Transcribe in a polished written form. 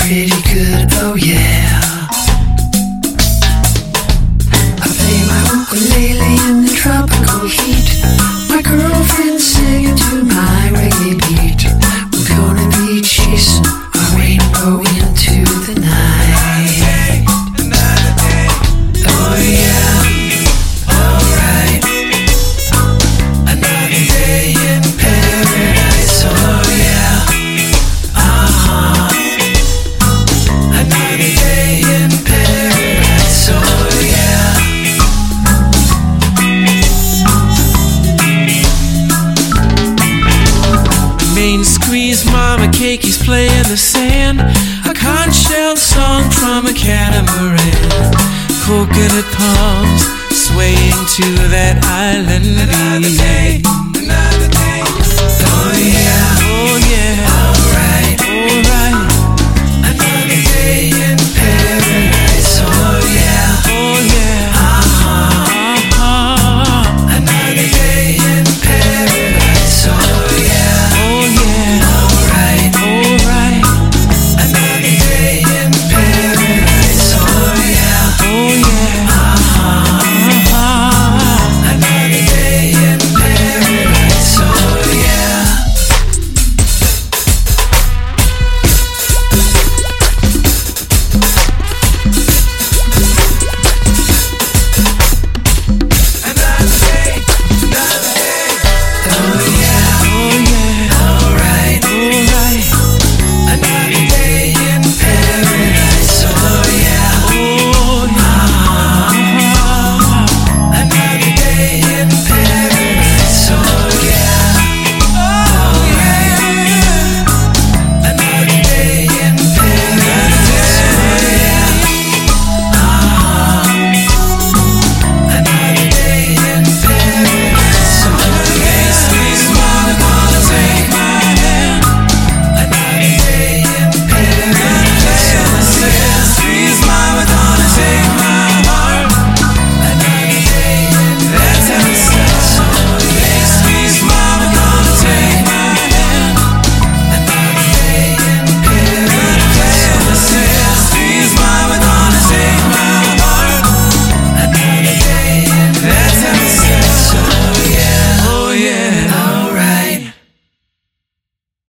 pretty good, oh yeah. I play my ukulele in the tropical heat. My girlfriend's singing to my reggae beat. We're gonna be chasing a rainbow into the night. Oh yeah, alright. Another day in paradise, oh yeah. Another day in paradise, oh yeah. Main squeeze, mama cake, he's playing the sand. A conch shell song from a catamaran. Coconut palms swaying to that island beat. Another day,